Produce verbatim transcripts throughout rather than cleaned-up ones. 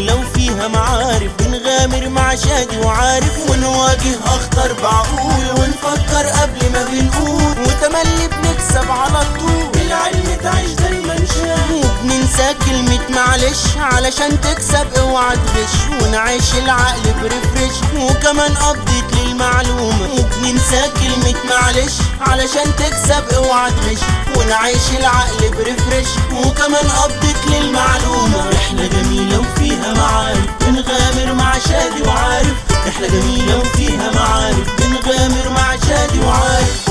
جميلة وفيها معارف، بنغامر مع شادي وعارف، ونواجه أخطر بعقول، ونفكر قبل ما بنقول، وتملي بنكسب على طول، بالعلم تعيش دايما شاب، وبننسى كلمة معلش علشان تكسب اوعى تغش، ونعيش العقل برفرش وكمان قضيت للمعلومة، وبننسى كلمة معلش علشان تكسب اوعى تغش، ونعيش العقل برفرش وكمان قضيت للمعلومة. رحلة جميلة وفيها معارف، بنغامر مع شادي وعارف، رحلة جميلة وفيها معارف، بنغامر مع شادي وعارف.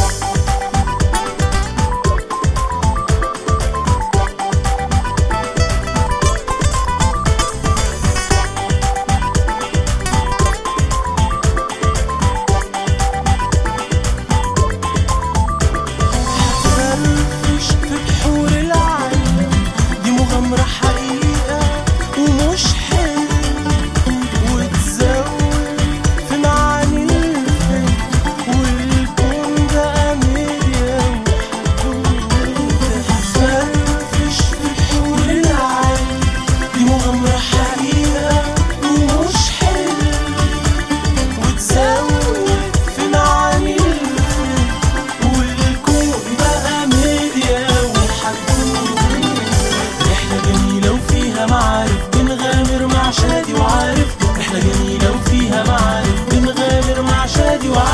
شادي وعارف، رحلة جميلة وفيها معارف، بنغامر مع شادي وعارف.